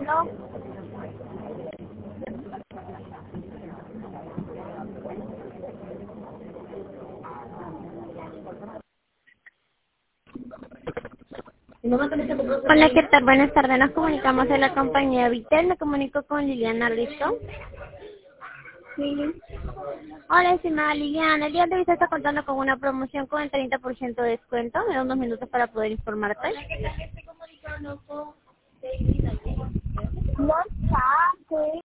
No. Hola, ¿qué tal? Buenas tardes. Nos comunicamos de la compañía Vitel. Me comunico con Liliana Rico. Sí. Hola, estimada Liliana. El día de hoy se está contando con una promoción con el 30% de descuento. Me da unos minutos para poder informarte. No sabe.